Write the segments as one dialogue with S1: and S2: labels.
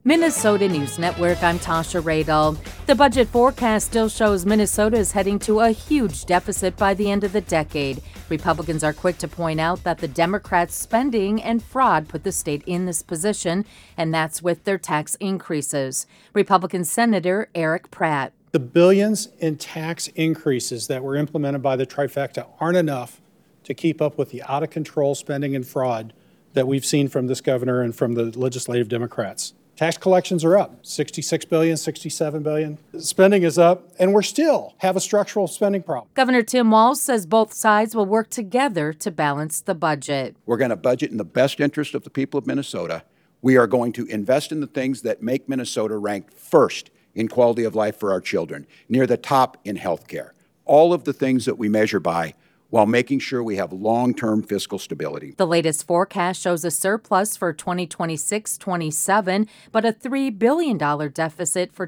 S1: Minnesota News Network, I'm Tasha Radel. The budget forecast still shows Minnesota is heading to a huge deficit by the end of the decade. Republicans are quick to point out that the Democrats' spending and fraud put the state in this position, and that's with their tax increases. Republican Senator Eric Pratt.
S2: The billions in tax increases that were implemented by the trifecta aren't enough to keep up with the out-of-control spending and fraud that we've seen from this governor and from the legislative Democrats. Tax collections are up, 66 billion, 67 billion. Spending is up, and we're still have a structural spending problem.
S1: Governor Tim Walz says both sides will work together to balance the budget.
S3: We're going to budget in the best interest of the people of Minnesota. We are going to invest in the things that make Minnesota ranked first in quality of life for our children, near the top in health care. All of the things that we measure by, while making sure we have long-term fiscal stability.
S1: The latest forecast shows a surplus for 2026-27, but a $3 billion deficit for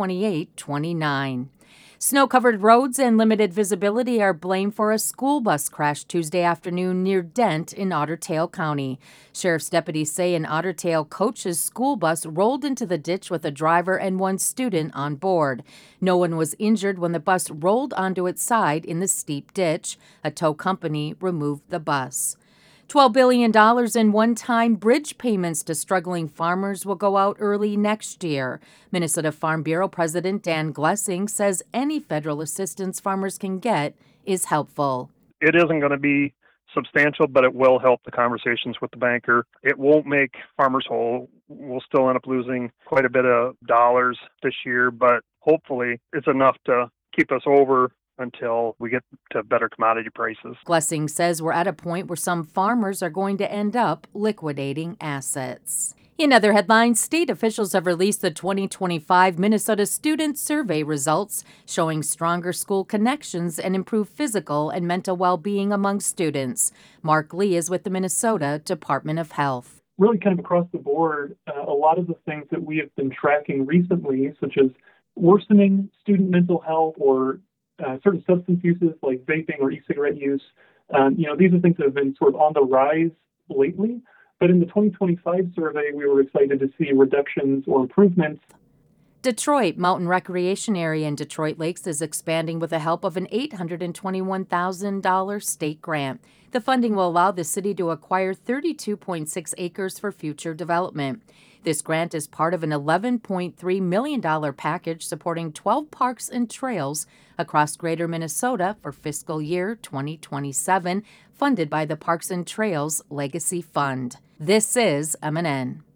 S1: 2028-29. Snow-covered roads and limited visibility are blamed for a school bus crash Tuesday afternoon near Dent in Otter Tail County. Sheriff's deputies say an Otter Tail coach's school bus rolled into the ditch with a driver and one student on board. No one was injured when the bus rolled onto its side in the steep ditch. A tow company removed the bus. $12 billion in one-time bridge payments to struggling farmers will go out early next year. Minnesota Farm Bureau President Dan Glessing says any federal assistance farmers can get is helpful.
S4: It isn't going to be substantial, but it will help the conversations with the banker. It won't make farmers whole. We'll still end up losing quite a bit of dollars this year, but hopefully it's enough to keep us over until we get to better commodity prices.
S1: Glessing says we're at a point where some farmers are going to end up liquidating assets. In other headlines, state officials have released the 2025 Minnesota Student Survey results, showing stronger school connections and improved physical and mental well-being among students. Mark Lee is with the Minnesota Department of Health.
S5: Really kind of across the board, a lot of the things that we have been tracking recently, such as worsening student mental health or certain substance uses like vaping or e-cigarette use. These are things that have been sort of on the rise lately. But in the 2025 survey, we were excited to see reductions or improvements.
S1: Detroit Mountain Recreation Area in Detroit Lakes is expanding with the help of an $821,000 state grant. The funding will allow the city to acquire 32.6 acres for future development. This grant is part of an $11.3 million package supporting 12 parks and trails across greater Minnesota for fiscal year 2027, funded by the Parks and Trails Legacy Fund. This is MNN.